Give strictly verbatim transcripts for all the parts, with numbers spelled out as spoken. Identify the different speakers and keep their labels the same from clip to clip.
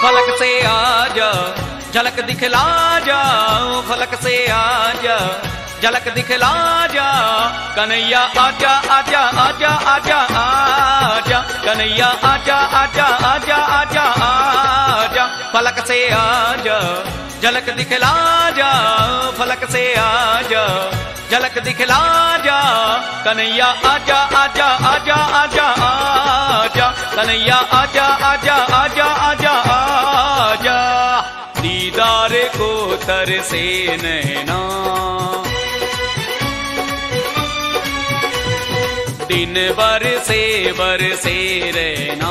Speaker 1: फलक से आजा झलक दिखला जा, फलक से आजा झलक दिखला जा, कन्हैया आजा आजा आजा आजा आजा, कन्हैया आजा आजा आजा आजा आजा, फलक से आजा झलक दिखला जा, फलक से आजा झलक दिखला जा, कन्हैया आजा आजा आजा आजा आजा, कन्हैया आजा आजा आजा आजा आजा, दीदार को तरसे नैना, दिन बरसे बरसे रहना,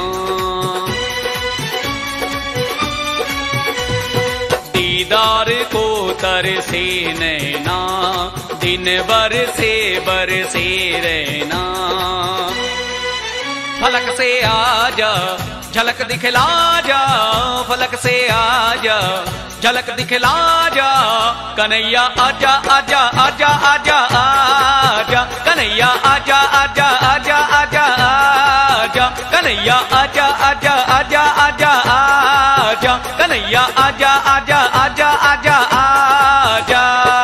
Speaker 1: दीदार को तरसे नैना, दिन बरसे बरसे रहना, फलक से आजा झलक दिखला जा, फलक से आजा झलक दिखला जा, कन्हैया आजा आजा आजा आजा आजा, कन्हैया आजा आजा आजा आजा आजा, कन्हैया आजा आजा आजा आजा आजा, कन्हैया आजा आजा आजा आजा आजा।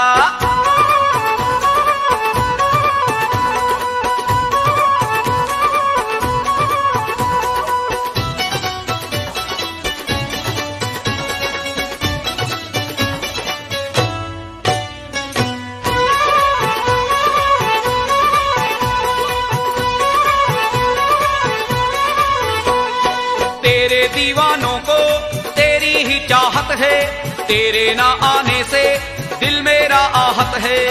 Speaker 1: तेरे दीवानों को तेरी ही चाहत है, तेरे ना आने से दिल मेरा आहत है,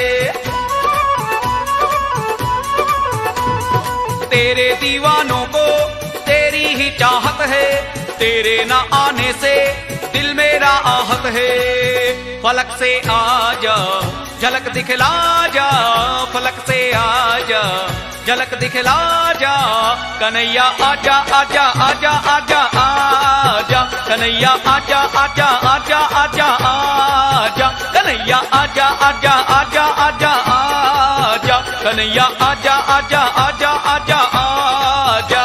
Speaker 1: तेरे दीवानों को तेरी ही चाहत है, तेरे ना आने से दिल मेरा आहत है, फलक से आजा झलक दिखला जा, फलक से आजा झलक दिखला जा, कन्हैया आजा आजा आजा आजा आजा, कन्हैया आजा आजा आजा आजा आजा, कन्हैया आजा आजा आजा आजा आजा, कन्हैया आजा आजा आजा आजा आजा।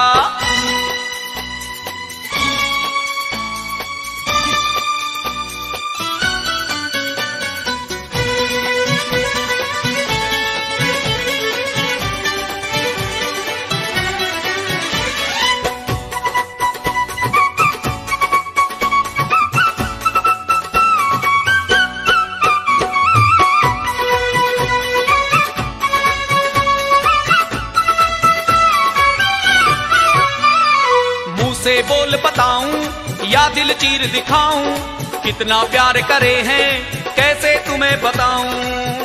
Speaker 1: से बोल बताऊं या दिल चीर दिखाऊं, कितना प्यार करे हैं कैसे तुम्हें बताऊं,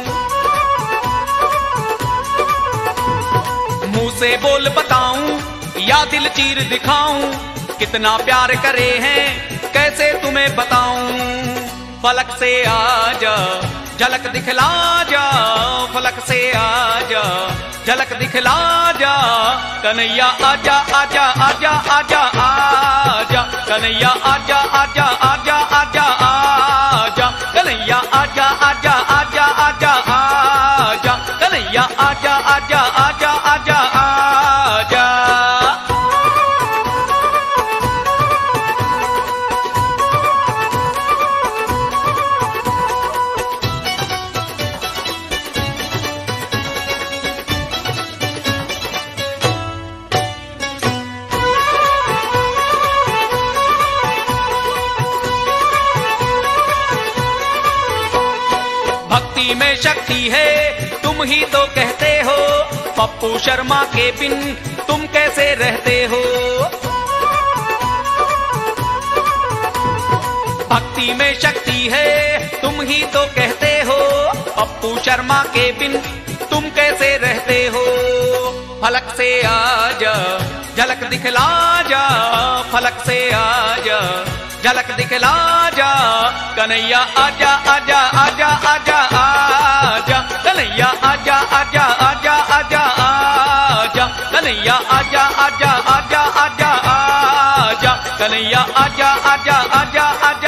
Speaker 1: मुंह से बोल बताऊं या दिल चीर दिखाऊं, कितना प्यार करे हैं कैसे तुम्हें बताऊं, फलक से आजा झलक दिखला जा, फलक से आजा झलक दिखला जा, कन्हैया आजा आजा आजा आजा आजा, कन्हैया आजा आजा आजा आजा आजा, कन्हैया आजा आजा आजा आजा आजा, कन्हैया आजा आजा आजा आजा आजा। भक्ति में शक्ति है तुम ही तो कहते हो, पप्पू शर्मा के बिन तुम कैसे रहते हो, भक्ति में शक्ति है तुम ही तो कहते हो, पप्पू शर्मा के बिन तुम कैसे रहते हो, फलक से आजा झलक दिखला जा, फलक से आजा झलक दिखला जा, कन्हैया आजा आजा आजा आजा आजा, कन्हैया आजा आजा आजा आजा आजा, कन्हैया आजा आजा आजा आजा आजा, कन्हैया आजा आजा आजा आजा।